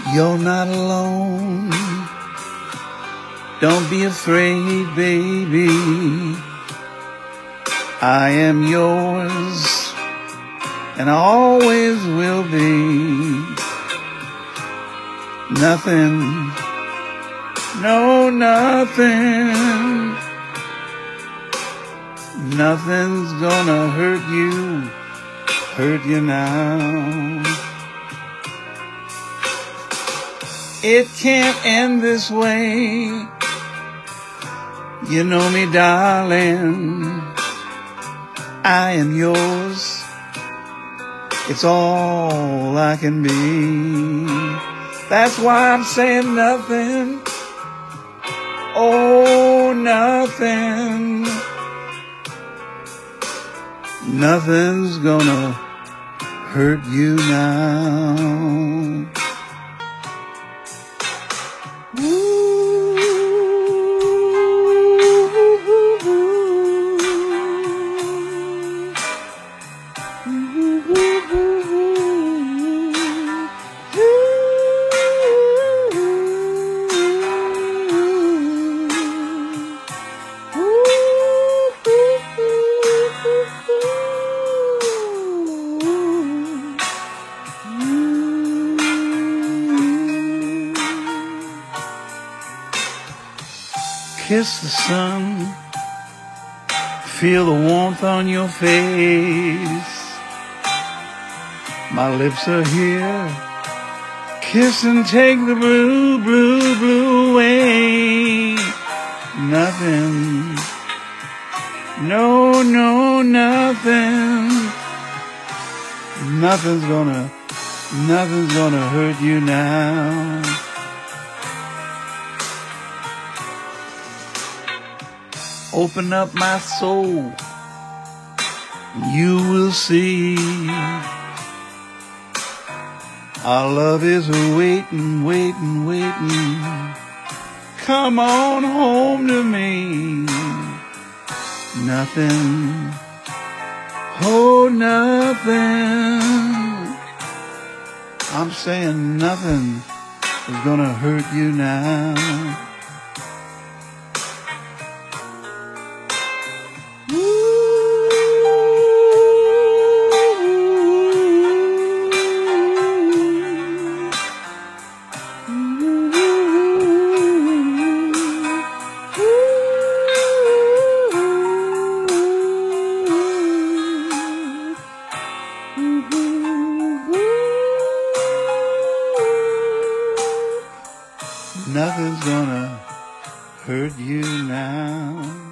You're not alone. Don't be afraid, baby. I am yours, and I always will be. Nothing, no, nothing, nothing's gonna hurt you now. It can't end this way. You know me, darling. I am yours. It's all I can be. That's why I'm saying nothing. Oh, nothing. Nothing's gonna hurt you now. Kiss the sun, feel the warmth on your face. My lips are here, kiss and take the blue, blue, blue away. Nothing, no, no, nothing. Nothing's gonna hurt you now. Open up my soul, you will see. Our love is waiting, waiting, waiting. Come on home to me. Nothing, oh nothing. I'm saying nothing is gonna hurt you now. Nothing's gonna hurt you now.